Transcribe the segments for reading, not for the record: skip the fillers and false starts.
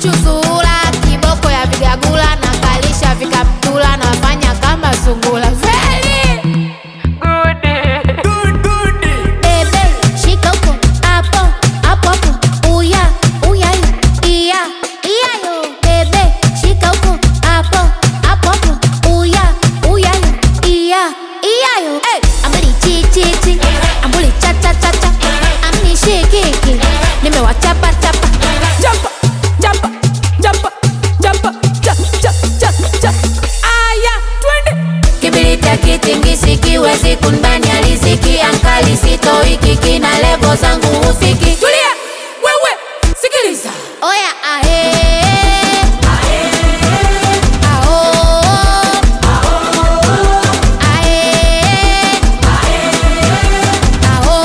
chuzula, kiboko ya vigagula, na kalisha vikaptula, nafanya kama sungula. Very good. Bebe, shika uko, hapo, hapo hapo, uya, uya, iya, iya yo. Bebe, shika uko, hapo, hapo hapo, uya, uya, iya, iya yo. Hey, ambuli chi chi chi, ambuli cha cha cha cha, amni shikiki, nimewachapa chapa. Jump, jump, jump, jump, cha cha cha cha. Aya, twende. Kibiriti ya kitingisi kiwezi kunbani aliziki, ankali sitoi kiki na levo zangu ufiki. Tulia, wewe, sikiliza. Oya ahe, aho, ahe, aho.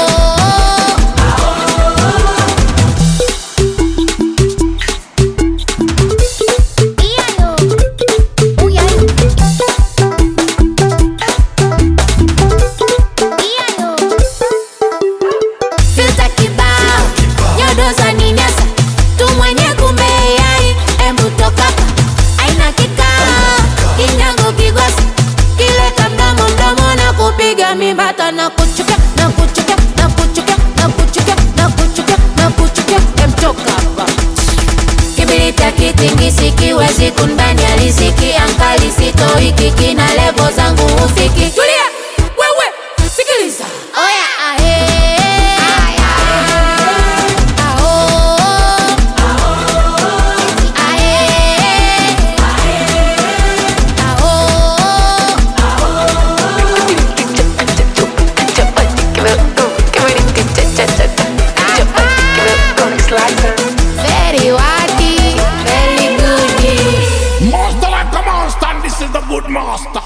Iyayo, uyayo. Iyayo. Filter kibao, nyodo za ninyasa, tu mwenye kumbe yai, embu toka hapa. Aina kikao, kinyango kigosi, kileta mdomo mdomo na kupiga mibata na kuchukia, na kuchukia, na kuchukia, na kuchukia, na kuchukia, na kuchukia, emtoka hapa. Kibiriti ya kitingisi kiwezi kunbani aliziki, ankali sitoi kiki na levo zangu ufiki. Tulia, wewe, sikiliza. Oya ahe, aho, ahe, very wadi, very good. Master like a monster, and this is the good master.